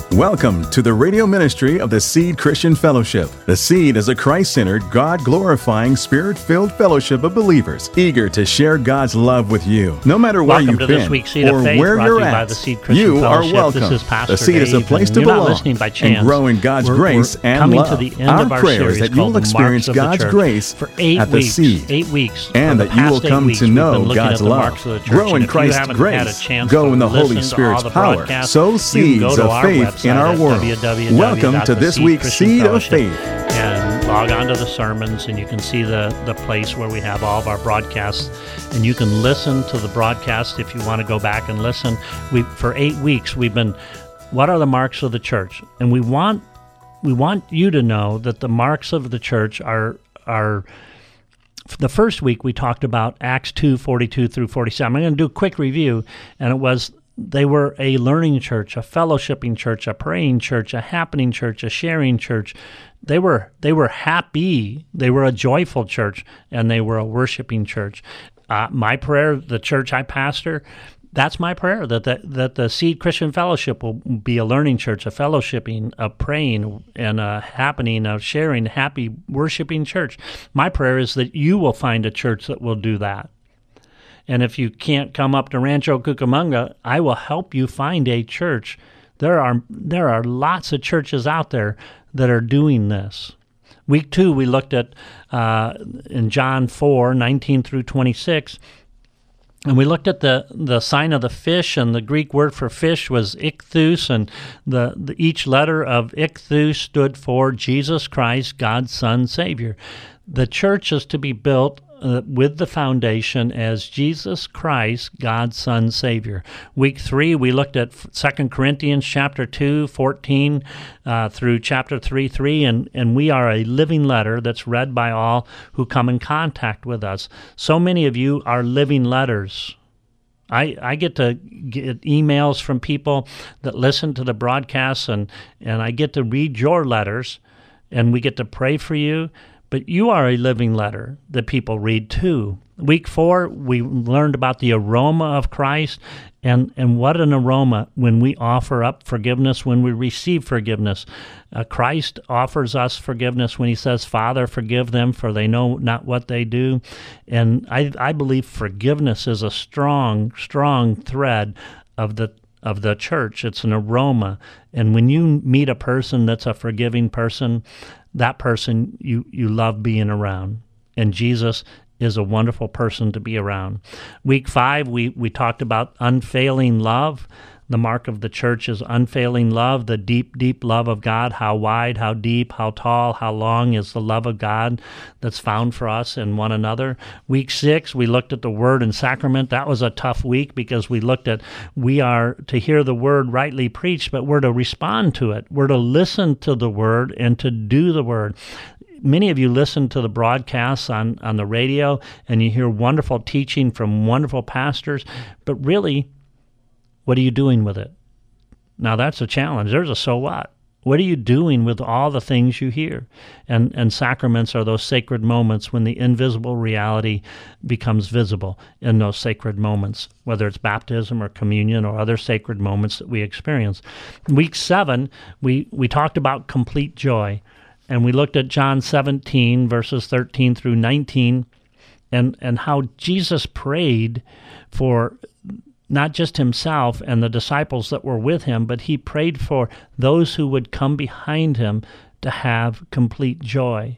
Welcome to the radio ministry of the Seed Christian Fellowship. The Seed is a Christ-centered, God-glorifying, Spirit-filled fellowship of believers eager to share God's love with you. No matter where you've been or where you're at, you are welcome. The Seed is a place to belong and grow in God's grace and love. Our prayer is that you will experience God's grace at the Seed, 8 weeks, and that you will come to know God's love, grow in Christ's grace, go in the Holy Spirit's power, sow seeds of faith in our world. Welcome to this week's Seed of Faith. And log on to the sermons, and you can see the place where we have all of our broadcasts. And you can listen to the broadcast if you want to go back and listen. For 8 weeks, we've been, what are the marks of the church? And we want you to know that the marks of the church are the first week we talked about Acts 2:42 through 47. I'm going to do a quick review, and it was they were a learning church, a fellowshipping church, a praying church, a happening church, a sharing church. They were happy. They were a joyful church, and they were a worshiping church. My prayer, the church I pastor, that's my prayer, that the Seed Christian Fellowship will be a learning church, a fellowshipping, a praying, and a happening, a sharing, happy, worshiping church. My prayer is that you will find a church that will do that. And if you can't come up to Rancho Cucamonga, I will help you find a church. There are lots of churches out there that are doing this. Week 2, we looked at in John 4:19 through 26, and we looked at the sign of the fish, and the Greek word for fish was ichthus, and each letter of ichthus stood for Jesus Christ, God's Son, Savior. The church is to be built with the foundation as Jesus Christ, God's Son, Savior. Week 3, we looked at 2 Corinthians chapter 2, 14 through chapter 3, and we are a living letter that's read by all who come in contact with us. So many of you are living letters. I get to get emails from people that listen to the broadcasts, and I get to read your letters, and we get to pray for you. But you are a living letter that people read too. Week 4, we learned about the aroma of Christ, and what an aroma when we offer up forgiveness, when we receive forgiveness. Christ offers us forgiveness when he says, Father, forgive them, for they know not what they do. And I believe forgiveness is a strong, strong thread of the church. It's an aroma. And when you meet a person that's a forgiving person, that person you love being around. And Jesus is a wonderful person to be around. Week 5, we talked about unfailing love. The mark of the church is unfailing love, the deep, deep love of God. How wide, how deep, how tall, how long is the love of God that's found for us and one another. Week 6, we looked at the Word and Sacrament. That was a tough week because we looked at, we are to hear the Word rightly preached, but we're to respond to it. We're to listen to the Word and to do the Word. Many of you listen to the broadcasts on the radio, and you hear wonderful teaching from wonderful pastors, but really, what are you doing with it? Now, that's a challenge. There's a so what. What are you doing with all the things you hear? And sacraments are those sacred moments when the invisible reality becomes visible in those sacred moments, whether it's baptism or communion or other sacred moments that we experience. Week 7, we talked about complete joy, and we looked at John 17, verses 13 through 19, and how Jesus prayed for not just himself and the disciples that were with him, but he prayed for those who would come behind him to have complete joy,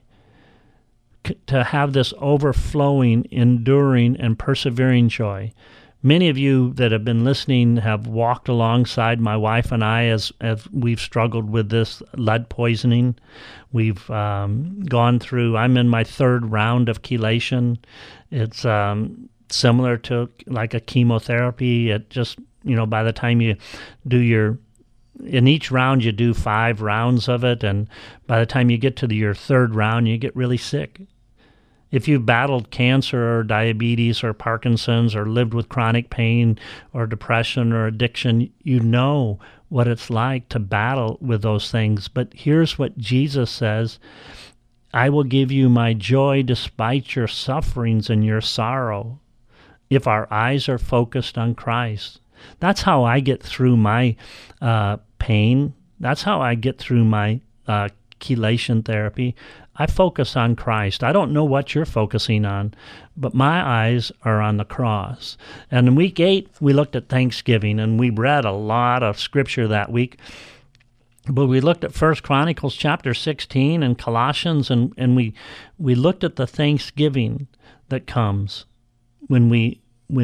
to have this overflowing, enduring, and persevering joy. Many of you that have been listening have walked alongside my wife and I as we've struggled with this lead poisoning. We've gone through, I'm in my 3rd round of chelation. It's similar to like a chemotherapy. It just, by the time you do in each round you do 5 rounds of it, and by the time you get to your 3rd round, you get really sick. If you've battled cancer or diabetes or Parkinson's or lived with chronic pain or depression or addiction, you know what it's like to battle with those things. But here's what Jesus says: I will give you my joy despite your sufferings and your sorrow, if our eyes are focused on Christ. That's how I get through my pain. That's how I get through my chelation therapy. I focus on Christ. I don't know what you're focusing on, but my eyes are on the cross. And in week 8, we looked at Thanksgiving, and we read a lot of scripture that week. But we looked at 1 Chronicles chapter 16 and Colossians, and we looked at the thanksgiving that comes when we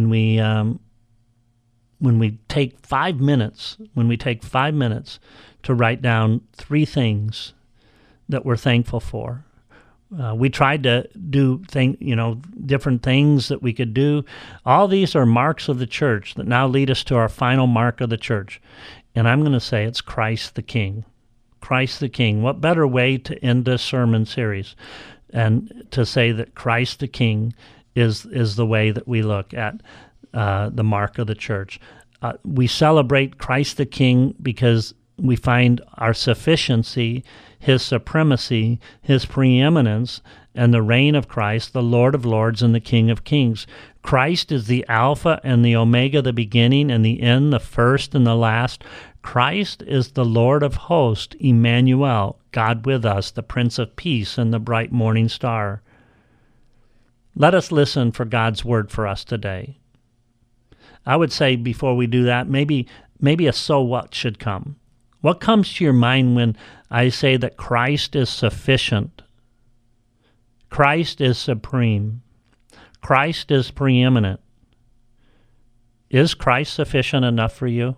take 5 minutes, to write down 3 things that we're thankful for. We tried to do different things that we could do. All these are marks of the church that now lead us to our final mark of the church. And I'm going to say it's Christ the King. Christ the King. What better way to end this sermon series and to say that Christ the King is the way that we look at the mark of the church. We celebrate Christ the King because we find our sufficiency, his supremacy, his preeminence, and the reign of Christ, the Lord of Lords and the King of Kings. Christ is the Alpha and the Omega, the beginning and the end, the first and the last. Christ is the Lord of hosts, Emmanuel, God with us, the Prince of Peace and the bright morning star. Let us listen for God's word for us today. I would say before we do that, maybe a so what should come. What comes to your mind when I say that Christ is sufficient? Christ is supreme. Christ is preeminent. Is Christ sufficient enough for you?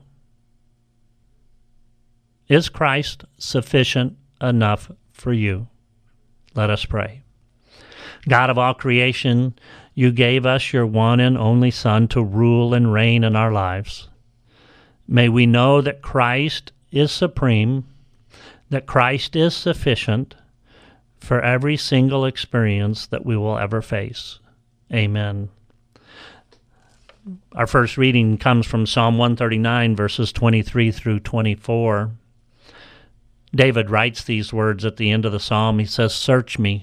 Is Christ sufficient enough for you? Let us pray. God of all creation, you gave us your one and only Son to rule and reign in our lives. May we know that Christ is supreme, that Christ is sufficient for every single experience that we will ever face. Amen. Our first reading comes from Psalm 139, verses 23 through 24. David writes these words at the end of the psalm. He says, "Search me,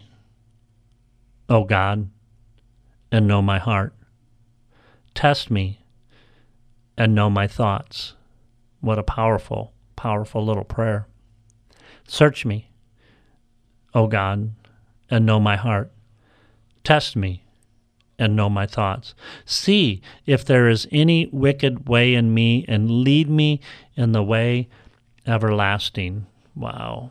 O God, and know my heart. Test me and know my thoughts." What a powerful little prayer. Search me, O God, and know my heart. Test me and know my thoughts. See if there is any wicked way in me, and lead me in the way everlasting. Wow.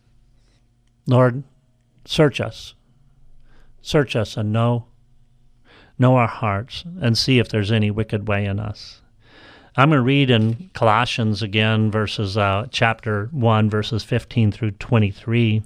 Lord, search us. Search us and know our hearts, and see if there's any wicked way in us. I'm going to read in Colossians again, chapter 1, verses 15 through 23.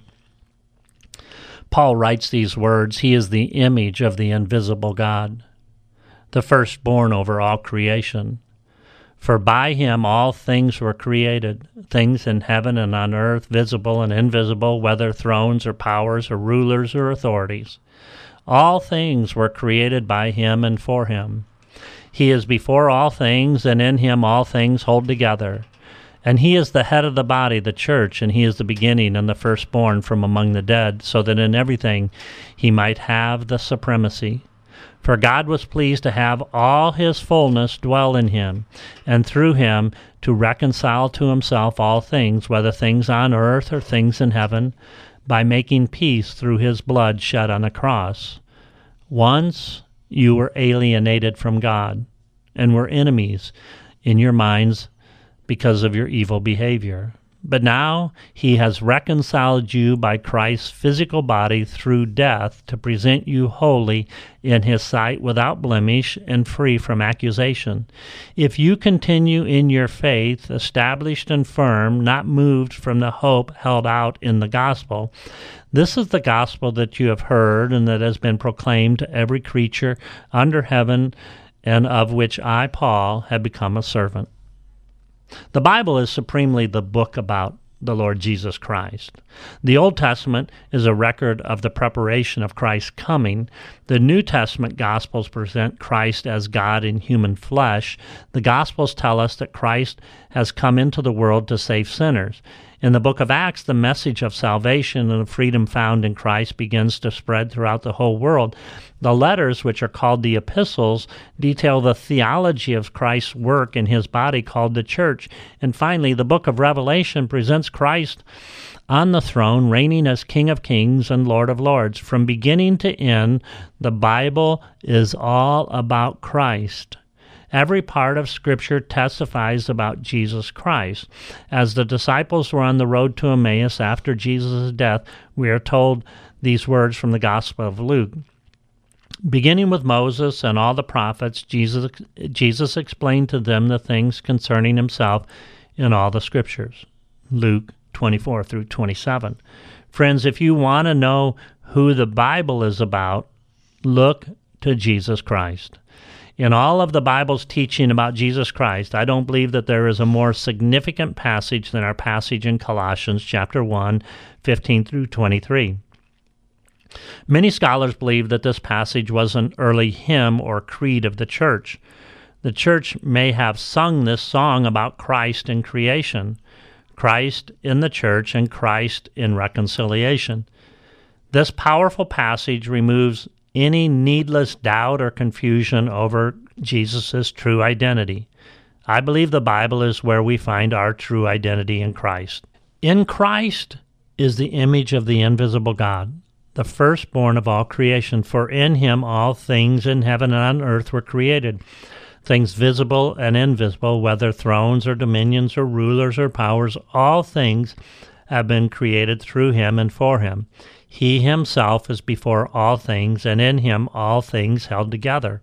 Paul writes these words, "He is the image of the invisible God, the firstborn over all creation. For by him all things were created, things in heaven and on earth, visible and invisible, whether thrones or powers or rulers or authorities. All things were created by him and for him. He is before all things, and in him all things hold together. And he is the head of the body, the church, and he is the beginning and the firstborn from among the dead, so that in everything he might have the supremacy. For God was pleased to have all his fullness dwell in him, and through him to reconcile to himself all things, whether things on earth or things in heaven, by making peace through his blood shed on the cross. Once you were alienated from God and were enemies in your minds because of your evil behavior. But now he has reconciled you by Christ's physical body through death to present you holy in his sight, without blemish and free from accusation. If you continue in your faith, established and firm, not moved from the hope held out in the gospel. This is the gospel that you have heard and that has been proclaimed to every creature under heaven, and of which I, Paul, have become a servant." The Bible is supremely the book about the Lord Jesus Christ. The Old Testament is a record of the preparation of Christ's coming. The New Testament Gospels present Christ as God in human flesh. The Gospels tell us that Christ has come into the world to save sinners. In the book of Acts, the message of salvation and the freedom found in Christ begins to spread throughout the whole world. The letters, which are called the epistles, detail the theology of Christ's work in his body called the church. And finally, the book of Revelation presents Christ on the throne, reigning as King of Kings and Lord of Lords. From beginning to end, the Bible is all about Christ. Every part of Scripture testifies about Jesus Christ. As the disciples were on the road to Emmaus after Jesus' death, we are told these words from the Gospel of Luke. Beginning with Moses and all the prophets, Jesus explained to them the things concerning himself in all the Scriptures. Luke 24 through 27. Friends, if you want to know who the Bible is about, look to Jesus Christ. In all of the Bible's teaching about Jesus Christ, I don't believe that there is a more significant passage than our passage in Colossians chapter 1, 15 through 23. Many scholars believe that this passage was an early hymn or creed of the church. The church may have sung this song about Christ in creation, Christ in the church, and Christ in reconciliation. This powerful passage removes any needless doubt or confusion over Jesus' true identity. I believe the Bible is where we find our true identity in Christ. In Christ is the image of the invisible God, the firstborn of all creation, for in him all things in heaven and on earth were created, things visible and invisible, whether thrones or dominions or rulers or powers, all things have been created through him and for him. He himself is before all things, and in him all things held together.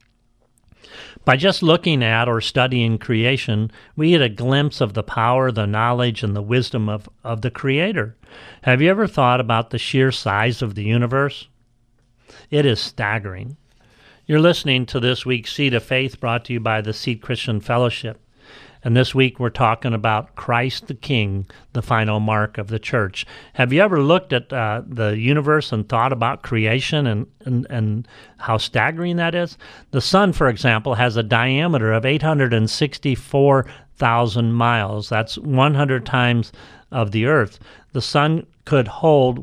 By just looking at or studying creation, we get a glimpse of the power, the knowledge, and the wisdom of the Creator. Have you ever thought about the sheer size of the universe? It is staggering. You're listening to this week's Seed of Faith, brought to you by the Seed Christian Fellowship. And this week we're talking about Christ the King, the final mark of the church. Have you ever looked at the universe and thought about creation and how staggering that is? The sun, for example, has a diameter of 864,000 miles. That's 100 times of the Earth. The sun could hold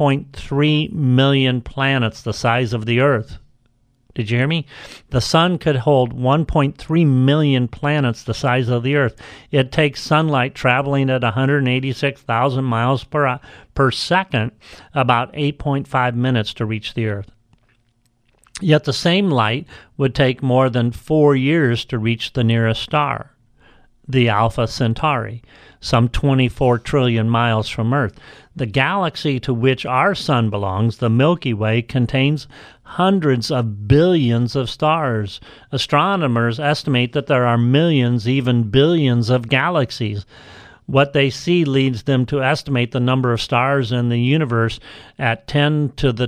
1.3 million planets the size of the Earth. Did you hear me? The sun could hold 1.3 million planets the size of the Earth. It takes sunlight traveling at 186,000 miles per second, about 8.5 minutes to reach the Earth. Yet the same light would take more than 4 years to reach the nearest star, the Alpha Centauri, some 24 trillion miles from Earth. The galaxy to which our sun belongs, the Milky Way, contains hundreds of billions of stars. Astronomers estimate that there are millions, even billions of galaxies. What they see leads them to estimate the number of stars in the universe at 10 to the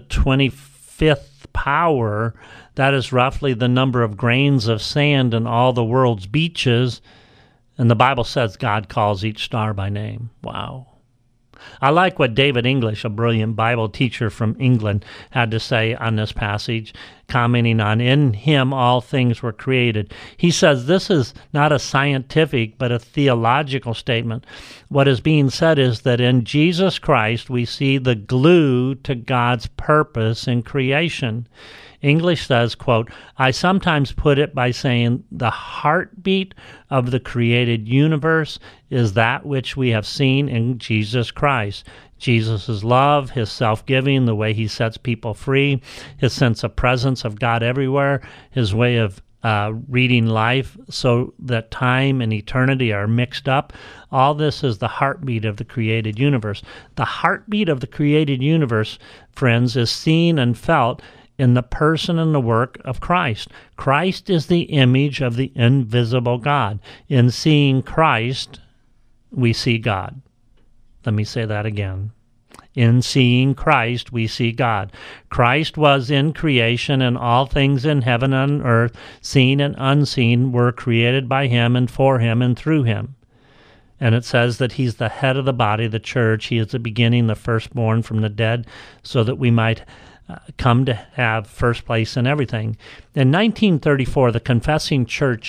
25th power. That is roughly the number of grains of sand in all the world's beaches. And the Bible says God calls each star by name. Wow. I like what David English, a brilliant Bible teacher from England, had to say on this passage, commenting on, in him all things were created. He says this is not a scientific but a theological statement. What is being said is that in Jesus Christ we see the glue to God's purpose in creation. English says, quote, I sometimes put it by saying the heartbeat of the created universe is that which we have seen in Jesus Christ. Jesus' love, his self-giving, the way he sets people free, his sense of presence of God everywhere, his way of reading life so that time and eternity are mixed up. All this is the heartbeat of the created universe. The heartbeat of the created universe, friends, is seen and felt in the person and the work of Christ. Christ is the image of the invisible God. In seeing Christ, we see God. Let me say that again. In seeing Christ, we see God. Christ was in creation, and all things in heaven and on earth, seen and unseen, were created by him and for him and through him. And it says that he's the head of the body, the church. He is the beginning, the firstborn from the dead, so that we might come to have first place in everything. In 1934, the Confessing Church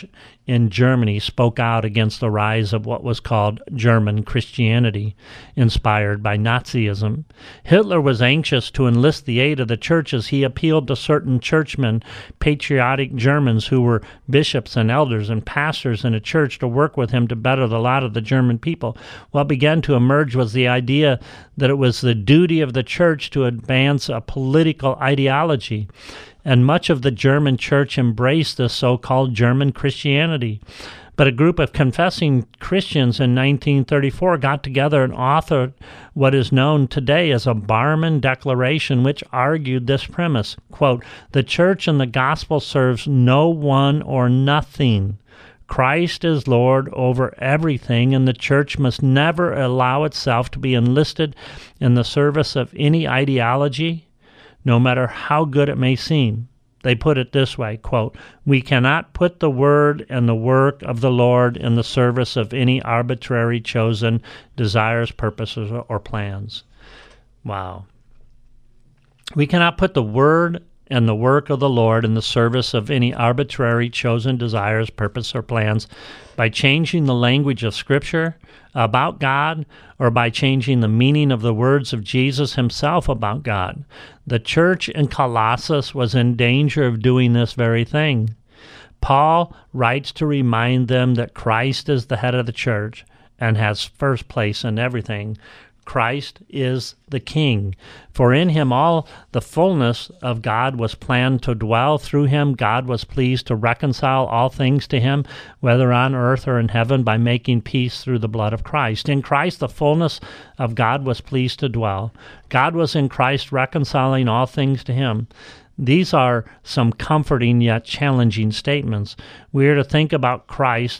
in Germany spoke out against the rise of what was called German Christianity, inspired by Nazism. Hitler was anxious to enlist the aid of the churches. He appealed to certain churchmen, patriotic Germans who were bishops and elders and pastors in a church, to work with him to better the lot of the German people. What began to emerge was the idea that it was the duty of the church to advance a political ideology. And much of the German church embraced this so-called German Christianity. But a group of confessing Christians in 1934 got together and authored what is known today as a Barmen Declaration, which argued this premise, quote, "The church and the gospel serves no one or nothing. Christ is Lord over everything, and the church must never allow itself to be enlisted in the service of any ideology, no matter how good it may seem." They put it this way, quote, "We cannot put the word and the work of the Lord in the service of any arbitrary chosen desires, purposes, or plans." Wow. We cannot put the word and the work of the Lord in the service of any arbitrary chosen desires, purpose, or plans by changing the language of Scripture about God or by changing the meaning of the words of Jesus himself about God. The church in Colossus was in danger of doing this very thing. Paul writes to remind them that Christ is the head of the church and has first place in everything. Christ is the King. For in him all the fullness of God was planned to dwell. Through him God was pleased to reconcile all things to him, whether on earth or in heaven, by making peace through the blood of Christ. In Christ the fullness of God was pleased to dwell. God was in Christ reconciling all things to him. These are some comforting yet challenging statements. We are to think about Christ,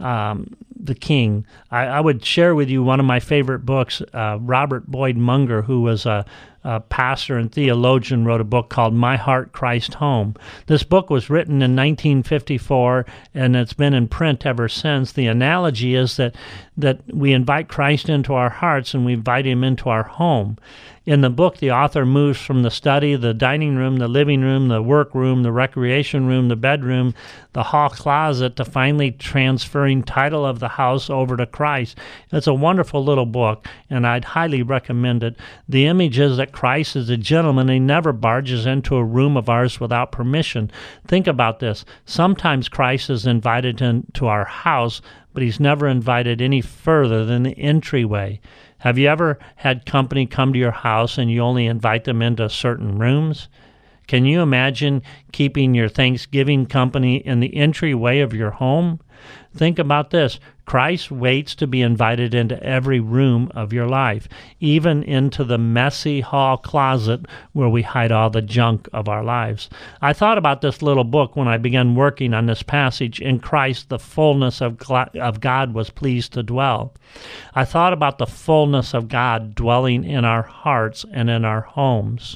the King. I would share with you one of my favorite books. Robert Boyd Munger, who was a pastor and theologian, wrote a book called My Heart, Christ Home. This book was written in 1954, and it's been in print ever since. The analogy is that we invite Christ into our hearts and we invite him into our home. In the book, the author moves from the study, the dining room, the living room, the workroom, the recreation room, the bedroom, the hall closet, to finally transferring title of the house over to Christ. It's a wonderful little book, and I'd highly recommend it. The image is that Christ is a gentleman. He never barges into a room of ours without permission. Think about this. Sometimes Christ is invited into our house, but he's never invited any further than the entryway. Have you ever had company come to your house and you only invite them into certain rooms? Can you imagine keeping your Thanksgiving company in the entryway of your home? Think about this. Christ waits to be invited into every room of your life, even into the messy hall closet where we hide all the junk of our lives. I thought about this little book when I began working on this passage. In Christ, the fullness of God was pleased to dwell. I thought about the fullness of God dwelling in our hearts and in our homes.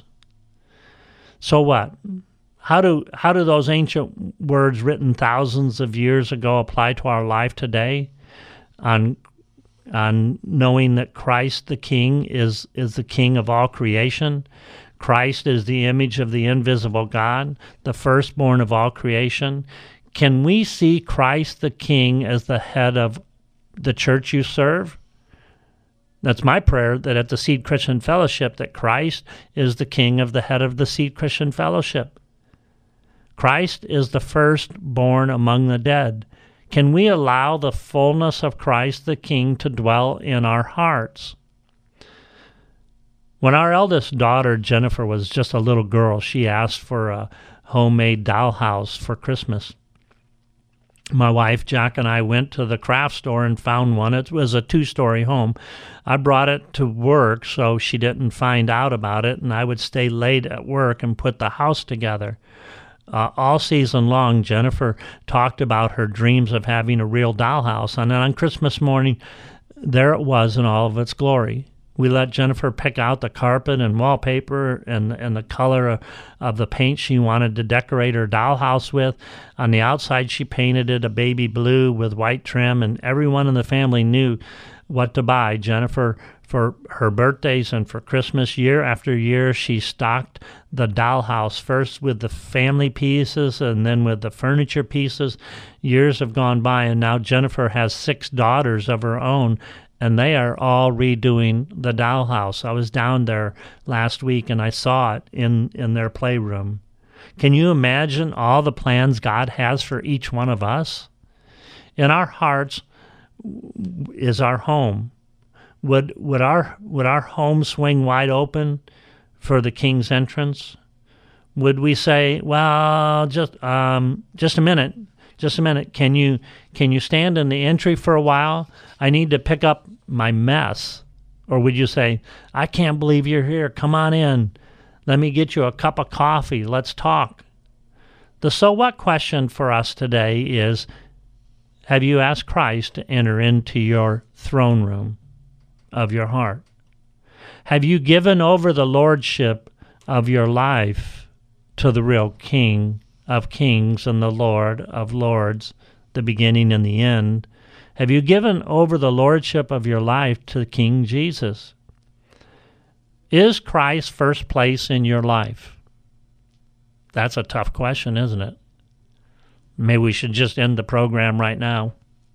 So what? How do those ancient words written thousands of years ago apply to our life today? On knowing that Christ the King is the King of all creation. Christ is the image of the invisible God, the firstborn of all creation. Can we see Christ the King as the head of the church you serve? That's my prayer, that at the Seed Christian Fellowship, that Christ is the King of the head of the Seed Christian Fellowship. Christ is the firstborn among the dead. Can we allow the fullness of Christ the King to dwell in our hearts? When our eldest daughter, Jennifer, was just a little girl, she asked for a homemade dollhouse for Christmas. My wife, Jack, and I went to the craft store and found one. It was a 2-story home. I brought it to work so she didn't find out about it, and I would stay late at work and put the house together. All season long, Jennifer talked about her dreams of having a real dollhouse. And then on Christmas morning, there it was in all of its glory. We let Jennifer pick out the carpet and wallpaper and the color of the paint she wanted to decorate her dollhouse with. On the outside, she painted it a baby blue with white trim, and everyone in the family knew what to buy. Jennifer, for her birthdays and for Christmas, year after year, she stocked the dollhouse, first with the family pieces and then with the furniture pieces. Years have gone by, and now Jennifer has 6 daughters of her own, and they are all redoing the dollhouse. I was down there last week, and I saw it in their playroom. Can you imagine all the plans God has for each one of us? In our hearts is our home. Would our home swing wide open for the King's entrance? Would we say, well, just a minute. Can you stand in the entry for a while? I need to pick up my mess. Or would you say, I can't believe you're here. Come on in. Let me get you a cup of coffee. Let's talk. The so what question for us today is, have you asked Christ to enter into your throne room of your heart? Have you given over the lordship of your life to the real King of Kings and the Lord of Lords, the beginning and the end? Have you given over the lordship of your life to King Jesus? Is Christ first place in your life? That's a tough question, isn't it? Maybe we should just end the program right now.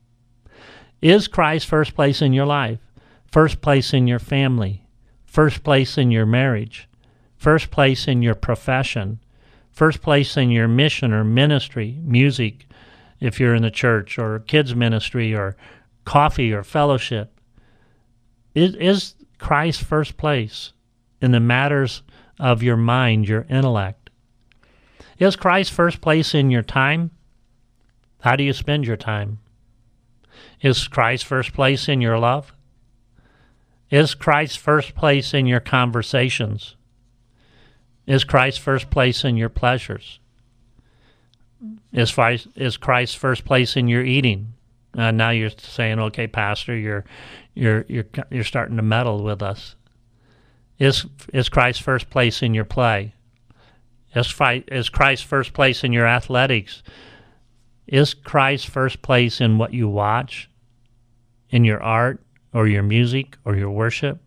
Is Christ first place in your life? First place in your family? First place in your marriage? First place in your profession? First place in your mission or ministry, music, if you're in the church, or kids ministry, or coffee or fellowship? Is Christ first place in the matters of your mind, your intellect? Is Christ first place in your time? How do you spend your time? Is Christ first place in your love? Is Christ first place in your conversations? Is Christ first place in your pleasures? Is Christ first place in your eating? Now you're saying, "Okay, Pastor, you're starting to meddle with us." Is Christ first place in your play? Is Christ first place in your athletics? Is Christ first place in what you watch, in your art, or your music, or your worship?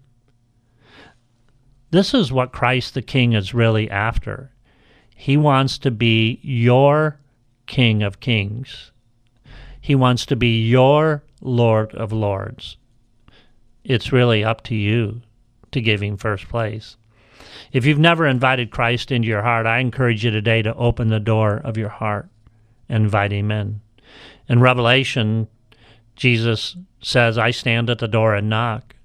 This is what Christ the King is really after. He wants to be your King of Kings. He wants to be your Lord of Lords. It's really up to you to give him first place. If you've never invited Christ into your heart, I encourage you today to open the door of your heart and invite him in. In Revelation, Jesus says, I stand at the door and knock.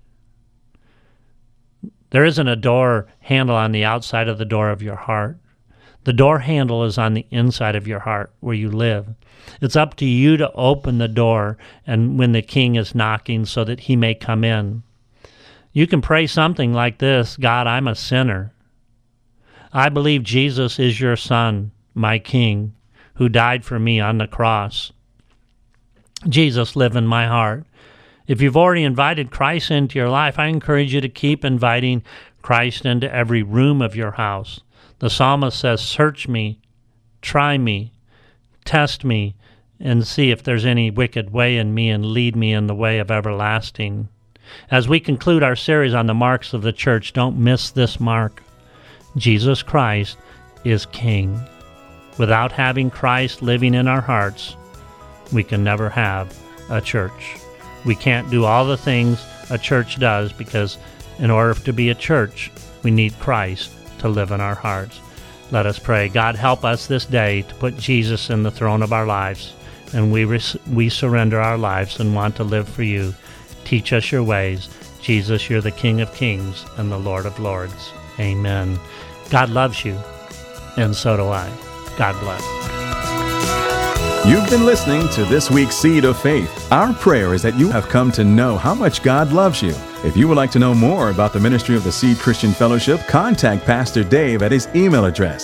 There isn't a door handle on the outside of the door of your heart. The door handle is on the inside of your heart where you live. It's up to you to open the door and when the King is knocking so that he may come in. You can pray something like this: God, I'm a sinner. I believe Jesus is your Son, my King, who died for me on the cross. Jesus, live in my heart. If you've already invited Christ into your life, I encourage you to keep inviting Christ into every room of your house. The psalmist says, search me, try me, test me, and see if there's any wicked way in me, and lead me in the way of everlasting. As we conclude our series on the marks of the church, don't miss this mark. Jesus Christ is King. Without having Christ living in our hearts, we can never have a church. We can't do all the things a church does, because in order to be a church, we need Christ to live in our hearts. Let us pray. God, help us this day to put Jesus in the throne of our lives, and we surrender our lives and want to live for you. Teach us your ways. Jesus, you're the King of Kings and the Lord of Lords. Amen. God loves you, and so do I. God bless. You've been listening to this week's Seed of Faith. Our prayer is that you have come to know how much God loves you. If you would like to know more about the ministry of the Seed Christian Fellowship, contact Pastor Dave at his email address,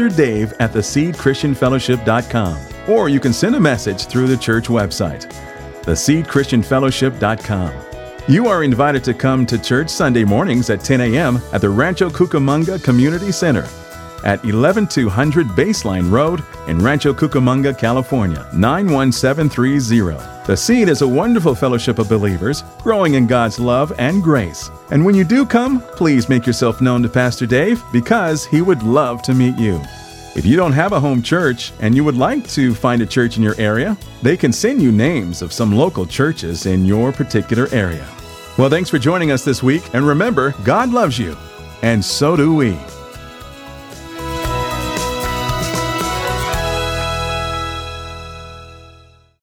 pastordave@theseedchristianfellowship.com, or you can send a message through the church website, theseedchristianfellowship.com. You are invited to come to church Sunday mornings at 10 a.m. at the Rancho Cucamonga Community Center at 11200 Baseline Road in Rancho Cucamonga, California, 91730. The Seed is a wonderful fellowship of believers growing in God's love and grace. And when you do come, please make yourself known to Pastor Dave because he would love to meet you. If you don't have a home church and you would like to find a church in your area, they can send you names of some local churches in your particular area. Well, thanks for joining us this week, and remember, God loves you, and so do we.